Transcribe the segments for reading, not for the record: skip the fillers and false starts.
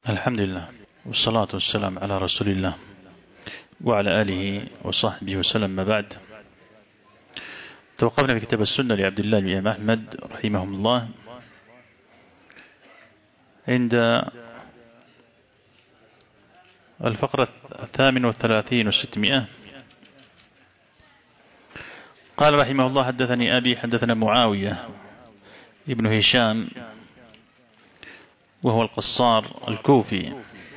الحمد لله والصلاة والسلام على رسول الله وعلى آله وصحبه وسلم. ما بعد، توقفنا في كتاب السنة لعبد الله بن أحمد رحمه الله عند الفقرة 38 و600. قال رحمه الله: حدثني أبي حدثنا معاوية ابن هشام وهو القصار الكوفي،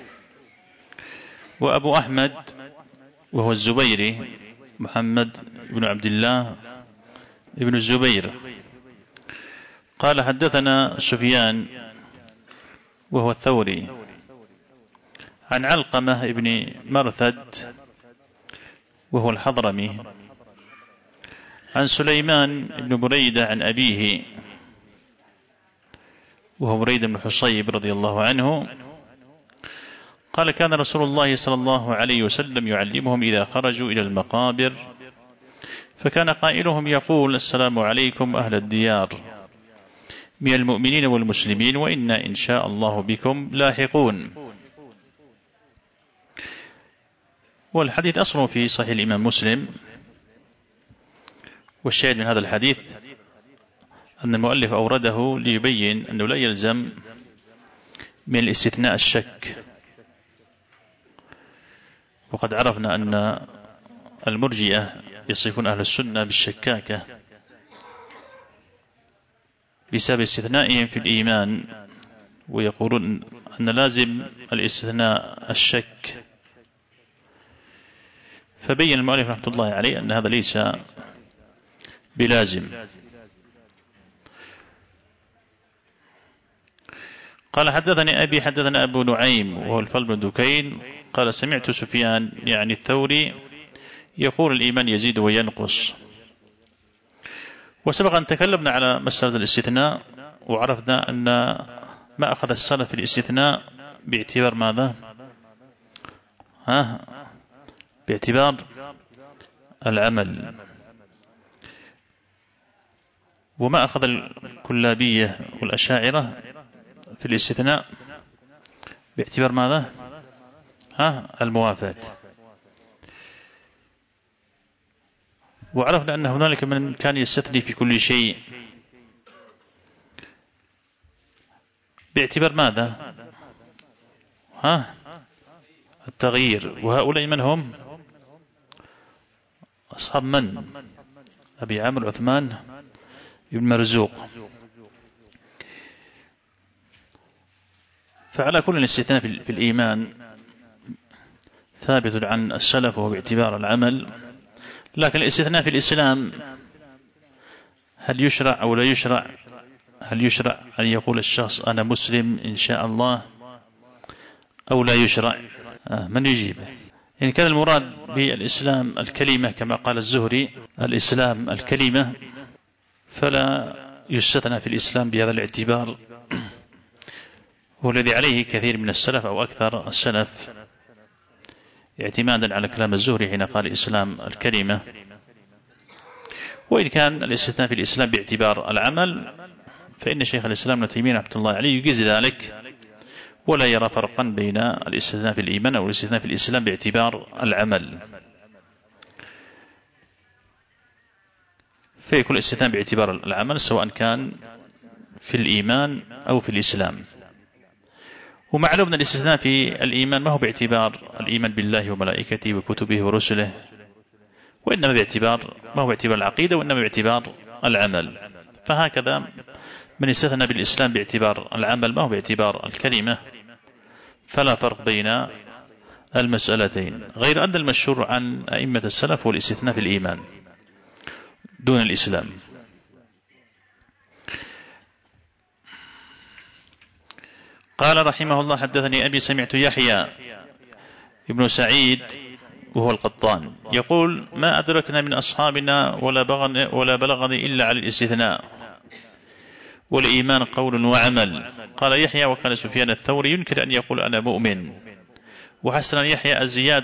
وأبو أحمد وهو الزبيري محمد بن عبد الله ابن الزبير. قال: حدثنا سفيان وهو الثوري عن علقمة ابن مرثد وهو الحضرمي عن سليمان بن بريدة عن أبيه وهو بريدة بن حصيب رضي الله عنه قال: كان رسول الله صلى الله عليه وسلم يعلمهم إذا خرجوا إلى المقابر، فكان قائلهم يقول: السلام عليكم أهل الديار من المؤمنين والمسلمين، وإنا إن شاء الله بكم لاحقون. والحديث أصله في صحيح الإمام مسلم، والشاهد من هذا الحديث أن المؤلف أورده ليبين أنه لا يلزم من الاستثناء الشك. وقد عرفنا أن المرجئة يصفون أهل السنة بالشكاكة بسبب استثنائهم في الإيمان، ويقولون أن لازم الاستثناء الشك. فبين المؤلف رحمة الله عليه أن هذا ليس بلازم. قال: حدثني أبي حدثنا أبو نعيم وهو الفضل بن دكين قال: سمعت سفيان يعني الثوري يقول: الإيمان يزيد وينقص. وسبق أن تكلمنا على مسألة الاستثناء، وعرفنا أن ما أخذ السلف في الاستثناء باعتبار ماذا؟ باعتبار العمل، وما أخذ الكلابية والأشاعرة في الاستثناء باعتبار ماذا؟ الموافاة. وعرفنا أن هنالك من كان يستثني في كل شيء باعتبار ماذا؟ التغيير. وهؤلاء من هم؟ أصحاب من؟ أبي عامر عثمان بن مرزوق. فعلى كل الاستثناء في الإيمان ثابت عن السلف وهو باعتبار العمل. لكن الاستثناء في الإسلام هل يشرع أو لا يشرع؟ هل يشرع أن يقول الشخص أنا مسلم إن شاء الله أو لا يشرع؟ من يجيب؟ إن كان المراد بالإسلام الكلمة كما قال الزهري الإسلام الكلمة، فلا يستثنى في الإسلام بهذا الاعتبار، هو الذي عليه كثير من السلف أو أكثر السلف اعتمادا على كلام الزهري حين قال الإسلام الكلمة. وإن كان الاستثناء في الإسلام باعتبار العمل، فإن شيخ الإسلام ابن تيمية رحمه الله عليه يجيز ذلك، ولا يرى فرقا بين الاستثناء في الإيمان أو الاستثناء في الإسلام باعتبار العمل، فيكون الاستثناء باعتبار العمل سواء كان في الإيمان أو في الإسلام. ومعلوم أن الاستثناء في الإيمان ما هو باعتبار الإيمان بالله وملائكته وكتبه ورسله، وإنما ما هو باعتبار العقيدة، وإنما باعتبار العمل. فهكذا من استثنى بالإسلام باعتبار العمل ما هو باعتبار الكلمة، فلا فرق بين المسألتين، غير أن المشهور عن أئمة السلف هو الاستثناء في الإيمان دون الإسلام. قال رحمه الله: حدثني أبي سمعت يحيى ابن سعيد وهو القطان يقول: ما أدركنا من أصحابنا ولا بلغني إلا على الاستثناء، والإيمان قول وعمل. قال يحيى: وكان سفيان الثوري ينكر أن يقول أنا مؤمن. وحسن يحيى الزيادة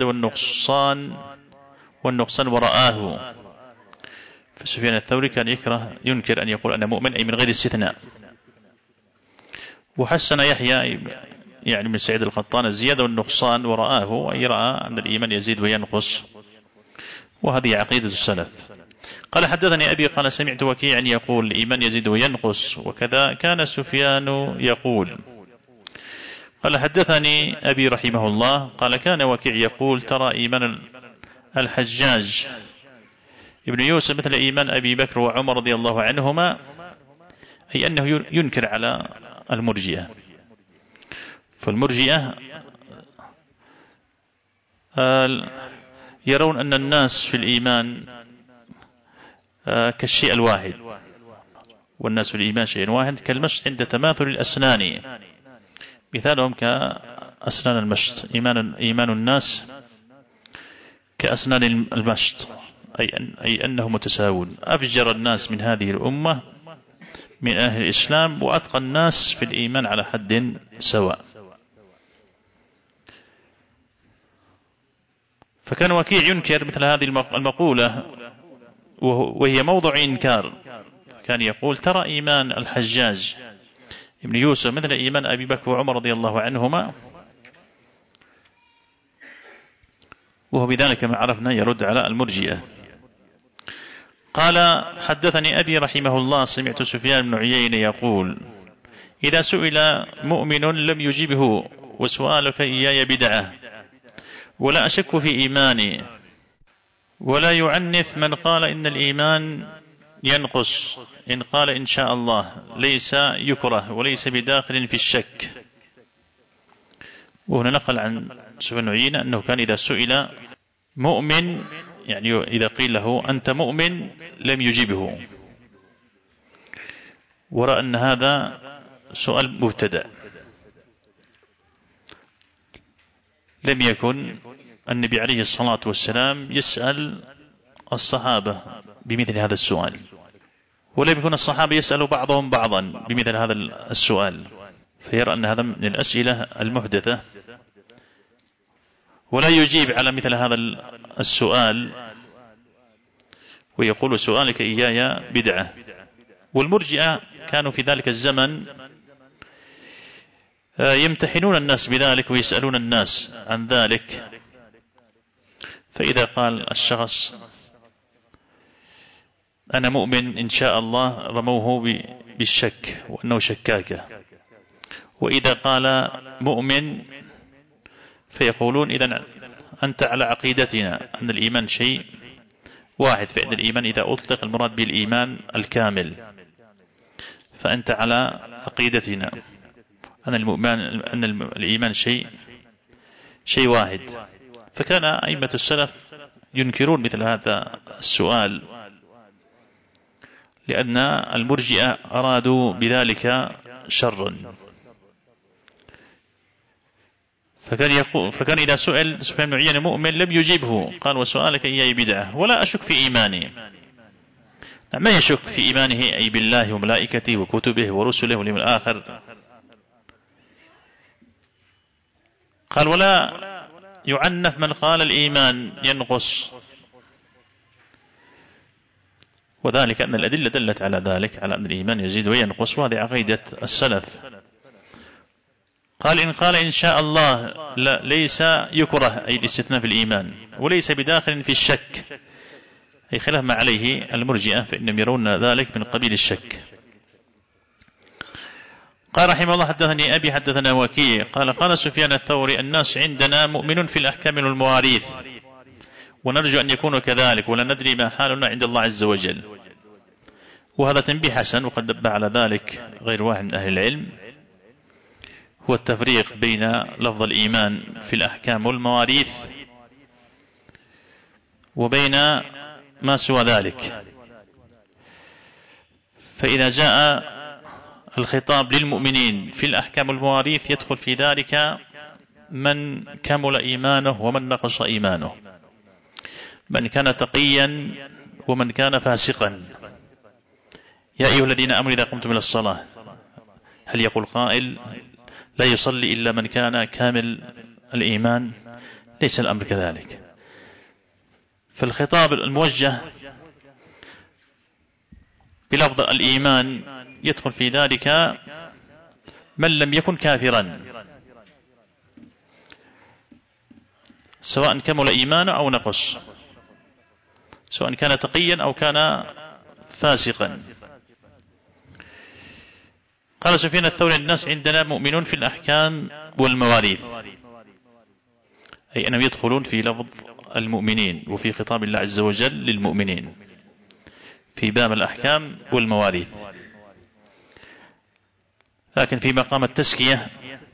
والنقصان ورآه. فسفيان الثوري كان ينكر أن يقول أنا مؤمن أي من غير استثناء. وحسن يحيى يعني من سعيد القطان الزيادة والنقصان ورآه، أي رأى أن الإيمان يزيد وينقص، وهذه عقيدة السلف. قال حدثني أبي قال سمعت وكيعا يقول الإيمان يزيد وينقص، وكذا كان سفيان يقول. قال حدثني أبي رحمه الله قال كان وكيع يقول ترى إيمان الحجاج ابن يوسف مثل إيمان أبي بكر وعمر رضي الله عنهما، أي أنه ينكر على المرجئة. فالمرجئة يرون أن الناس في الإيمان كالشيء الواحد، والناس في الإيمان شيء واحد كالمشط عند تماثل الأسنان، مثالهم كأسنان المشط، إيمان الناس كأسنان المشط، أي أنه متساوون. أفجر الناس من هذه الأمة من أهل الإسلام، وأتقى الناس في الإيمان على حد سواء. فكان وكيع ينكر مثل هذه المقولة، وهي موضع إنكار. كان يقول ترى إيمان الحجاج ابن يوسف مثل إيمان أبي بكر وعمر رضي الله عنهما، وهو بذلك ما عرفنا يرد على المرجئة. قال حدثني أبي رحمه الله سمعت سفيان بن عيينة يقول إذا سئل مؤمن لم يجبه وسؤالك إياي بدعة، ولا أشك في إيماني، ولا يعنف من قال إن الإيمان ينقص إن قال إن شاء الله، ليس يكره وليس بداخل في الشك. وهنا نقل عن سفيان بن عيينة أنه كان إذا سئل مؤمن، يعني إذا قيل له أنت مؤمن لم يجبه، ورأى أن هذا سؤال مبتدأ. لم يكن النبي عليه الصلاة والسلام يسأل الصحابة بمثل هذا السؤال، ولم يكن الصحابة يسأل بعضهم بعضا بمثل هذا السؤال، فيرى أن هذا من الأسئلة المحدثة، ولا يجيب على مثل هذا السؤال، ويقول سؤالك إياي بدعة. والمرجئة كانوا في ذلك الزمن يمتحنون الناس بذلك ويسألون الناس عن ذلك، فإذا قال الشخص أنا مؤمن إن شاء الله رموه بالشك وأنه شكاكة، وإذا قال مؤمن فيقولون إذن أنت على عقيدتنا أن الإيمان شيء واحد، فإن الإيمان إذا أطلق المراد بالإيمان الكامل، فأنت على عقيدتنا أن الإيمان شيء واحد. فكان أئمة السلف ينكرون مثل هذا السؤال، لأن المرجئة أرادوا بذلك شرا. فكان إذا سئل سفيان بن عيينة مؤمن لم يجيبه، قال وسؤالك إياي بدعة، ولا أشك في إيماني. ما يشك في إيمانه أي بالله وملائكته وكتبه ورسله واليوم الآخر. قال ولا يعنف من قال الإيمان ينقص، وذلك أن الأدلة دلت على ذلك، على أن الإيمان يزيد وينقص، وهذه عقيدة السلف. قال إن قال إن شاء الله لا ليس يكره، أي الاستثناء في الإيمان، وليس بداخل في الشك، أي خلاف ما عليه المرجئة، فإنهم يرون ذلك من قبيل الشك. قال رحمه الله حدثني أبي حدثنا وكيع قال قال سفيان الثوري الناس عندنا مؤمن في الأحكام والمواريث، ونرجو أن يكونوا كذلك، ولا ندري ما حالنا عند الله عز وجل. وهذا تنبيه حسن، وقد نبه على ذلك غير واحد من أهل العلم، هو التفريق بين لفظ الإيمان في الأحكام والمواريث وبين ما سوى ذلك. فإذا جاء الخطاب للمؤمنين في الأحكام والمواريث يدخل في ذلك من كمل إيمانه ومن نقص إيمانه، من كان تقيا ومن كان فاسقا. يا أيها الذين آمنوا إذا قمتم إلى الصلاة، هل يقول قائل لا يصلي إلا من كان كامل الإيمان؟ ليس الأمر كذلك. فالخطاب الموجه بلفظ الإيمان يدخل في ذلك من لم يكن كافرا، سواء كمل إيمانه أو نقص، سواء كان تقيا أو كان فاسقا. قال سفيان الثوري: الناس عندنا مؤمنون في الأحكام والمواريث، أي أنهم يدخلون في لفظ المؤمنين وفي خطاب الله عز وجل للمؤمنين في باب الأحكام والمواريث، لكن في مقام التزكية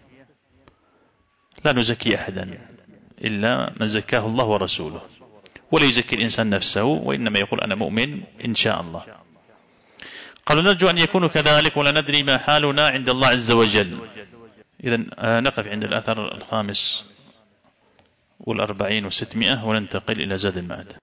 لا نزكي أحدا إلا من زكاه الله ورسوله، ولا يزكي الإنسان نفسه، وإنما يقول أنا مؤمن إن شاء الله. قالوا: نرجو أن يكونوا كذلك ولا ندري ما حالنا عند الله عز وجل. إذن نقف عند الأثر 45 و600 وننتقل إلى زاد المعاد.